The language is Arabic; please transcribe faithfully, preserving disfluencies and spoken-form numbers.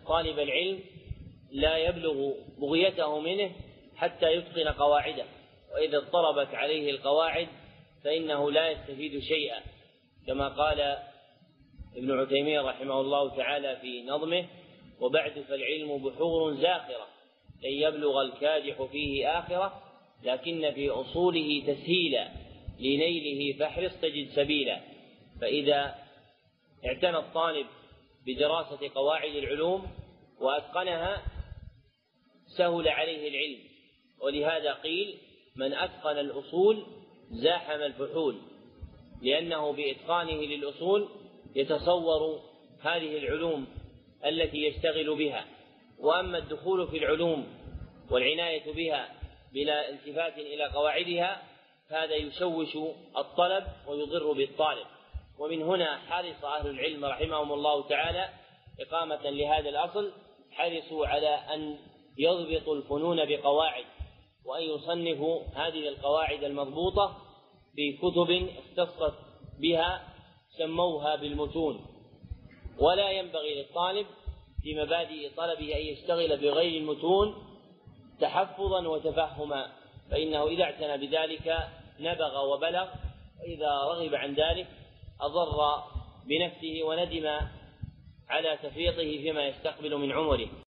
طالب العلم لا يبلغ بغيته منه حتى يتقن قواعده، وإذا اضطربت عليه القواعد فإنه لا يستفيد شيئا، كما قال ابن عثيمين رحمه الله تعالى في نظمه: وبعد فالعلم بحور زاخرة لن يبلغ الكادح فيه آخرة، لكن في أصوله تسهيلا لنيله فاحرص تجد سبيلا. فإذا اعتنى الطالب بدراسة قواعد العلوم وأتقنها سهل عليه العلم، ولهذا قيل: من أتقن الأصول زاحم الفحول، لأنه بإتقانه للأصول يتصور هذه العلوم التي يشتغل بها. وأما الدخول في العلوم والعناية بها بلا التفات إلى قواعدها هذا يشوش الطلب ويضر بالطالب. ومن هنا حرص أهل العلم رحمهم الله تعالى إقامة لهذا الأصل، حرصوا على أن يضبطوا الفنون بقواعد، وأن يصنفوا هذه القواعد المضبوطة في كتب اختصت بها سموها بالمتون. ولا ينبغي للطالب في مبادئ طلبه أن يشتغل بغير المتون تحفظا وتفهما، فإنه إذا اعتنى بذلك نبغ وبلغ، وإذا رغب عن ذلك أضر بنفسه وندم على تفريطه فيما يستقبل من عمره.